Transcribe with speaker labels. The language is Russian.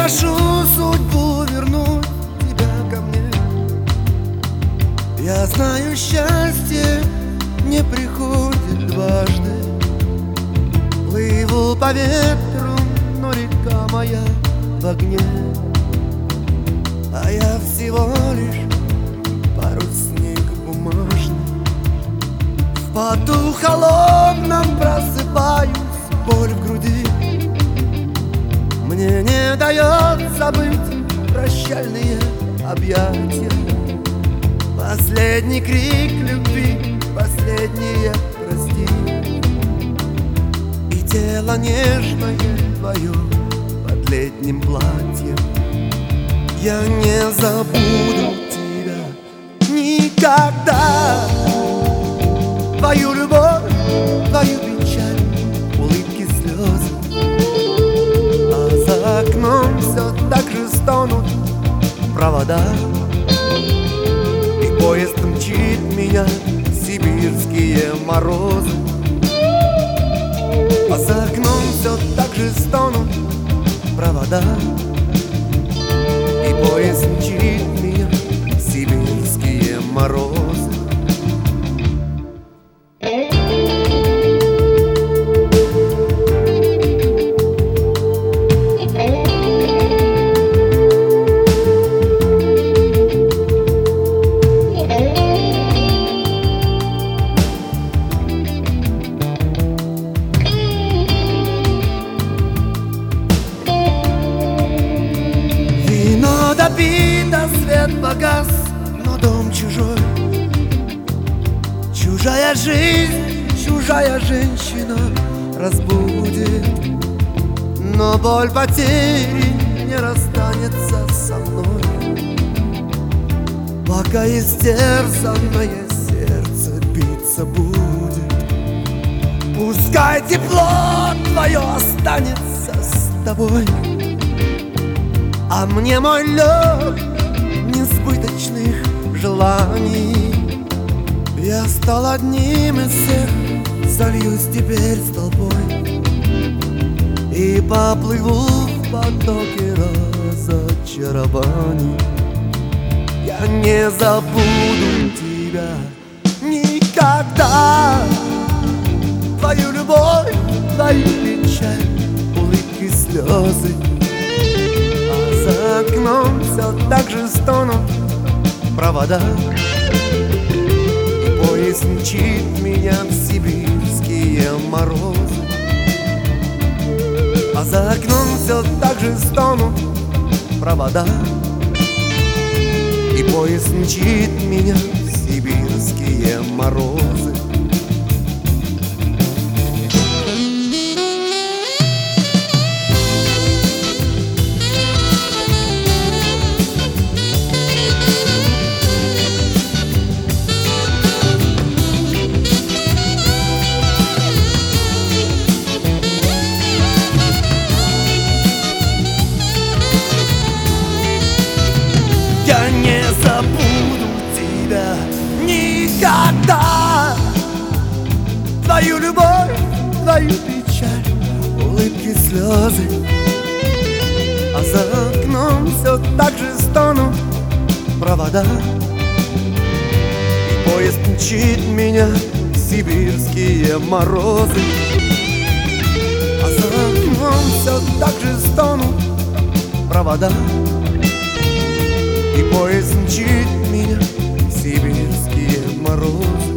Speaker 1: прошу судьбу вернуть тебя ко мне. Я знаю, счастье не приходит дважды. Плыву по ветру, но река моя в огне. А я всего лишь парусник бумажный. В поту холодном просыпаюсь, боль в груди. Мне не дает забыть прощальные объятия. Последний крик любви, последнее прости. И тело нежное твое под летним платьем. Я не забуду тебя никогда. Твою любовь, твою печаль, улыбки, слезы. А за окном все так же стонут провода. И поезд мчит меня в сибирские морозы. А за окном все так же стонут провода. И поезд мчит меня в сибирские морозы. Допито, свет погас, но дом чужой. Чужая жизнь, чужая женщина разбудит. Но боль потери не расстанется со мной, пока истерзанное сердце биться будет. Пускай тепло твое останется с тобой, а мне мой лед несбыточных желаний. Я стал одним из всех, сольюсь теперь с толпой и поплыву в потоке разочарований. Я не забуду тебя никогда. Твою любовь, твою печаль, улыбки, слезы. За окном все так же стонут провода. И поезд мчит меня в сибирские морозы. А за окном все так же стонут провода. И поезд мчит меня в сибирские морозы. Я не забуду тебя никогда. Твою любовь, твою печаль, улыбки, слезы. А за окном все так же стонут провода. И поезд мчит меня в сибирские морозы. А за окном все так же стонут провода. И поезд мчит меня в сибирские морозы.